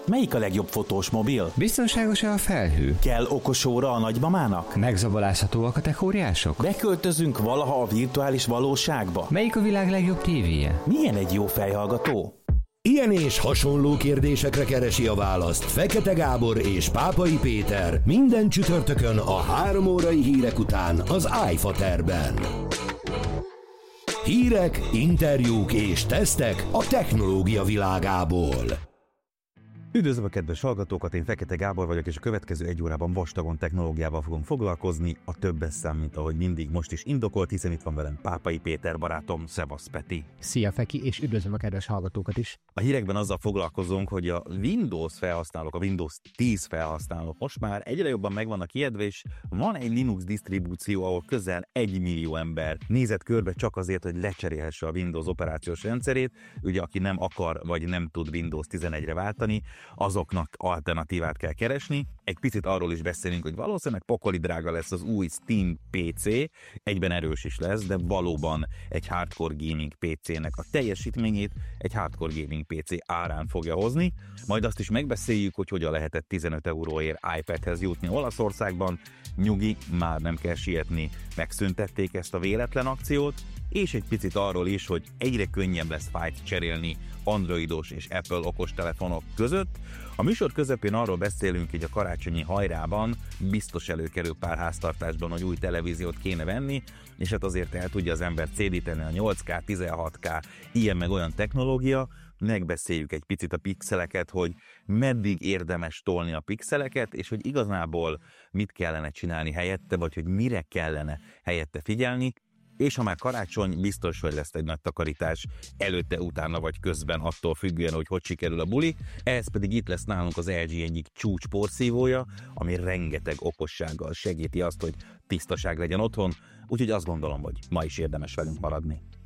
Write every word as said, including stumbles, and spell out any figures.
Melyik a legjobb fotós mobil? Biztonságos-e a felhő? Kell okos óra a nagymamának? Megzabolázhatóak a techóriások? Beköltözünk valaha a virtuális valóságba? Melyik a világ legjobb tévéje? Milyen egy jó fejhallgató? Ilyen és hasonló kérdésekre keresi a választ Fekete Gábor és Pápai Péter minden csütörtökön a három órai hírek után az iFaterben. Hírek, interjúk és tesztek a technológia világából. Üdvözlöm a kedves hallgatókat, én Fekete Gábor vagyok, és a következő egy órában vastagon technológiával fogunk foglalkozni, a többes szám, mint ahogy mindig most is indokolt, hiszen itt van velem Pápai Péter barátom, szevasz Peti. Szia Feki, és üdvözlöm a kedves hallgatókat is. A hírekben azzal foglalkozunk, hogy a Windows felhasználók, a Windows tíz felhasználók most már egyre jobban meg vannak ijedve, és van egy Linux disztribúció, ahol közel egy millió ember nézett körbe csak azért, hogy lecserélhesse a Windows operációs rendszerét, ugye aki nem akar vagy nem tud Windows tizenegyre váltani, azoknak alternatívát kell keresni. Egy picit arról is beszélünk, hogy valószínűleg pokoli drága lesz az új Steam pé cé, egyben erős is lesz, de valóban egy hardcore gaming pé cének a teljesítményét egy hardcore gaming pé cé árán fogja hozni. Majd azt is megbeszéljük, hogy hogyan lehetett tizenöt euróért iPadhez jutni Olaszországban. Nyugi, már nem kell sietni, megszüntették ezt a véletlen akciót, és egy picit arról is, hogy egyre könnyebb lesz fájlt cserélni androidos és Apple okostelefonok között. A műsor közepén arról beszélünk, hogy a karácsonyi hajrában biztos előkerül pár háztartásban, hogy új televíziót kéne venni, és hát azért el tudja az ember cédíteni a nyolc ká, tizenhat ká, ilyen meg olyan technológia. Megbeszéljük egy picit a pixeleket, hogy meddig érdemes tolni a pixeleket, és hogy igazából mit kellene csinálni helyette, vagy hogy mire kellene helyette figyelni. És ha már karácsony, biztos, hogy lesz egy nagy takarítás előtte, utána vagy közben, attól függően, hogy hogy sikerül a buli. Ehhez pedig itt lesz nálunk az el gé egyik csúcs porszívója, ami rengeteg okossággal segíti azt, hogy tisztaság legyen otthon, úgyhogy azt gondolom, hogy ma is érdemes velünk maradni.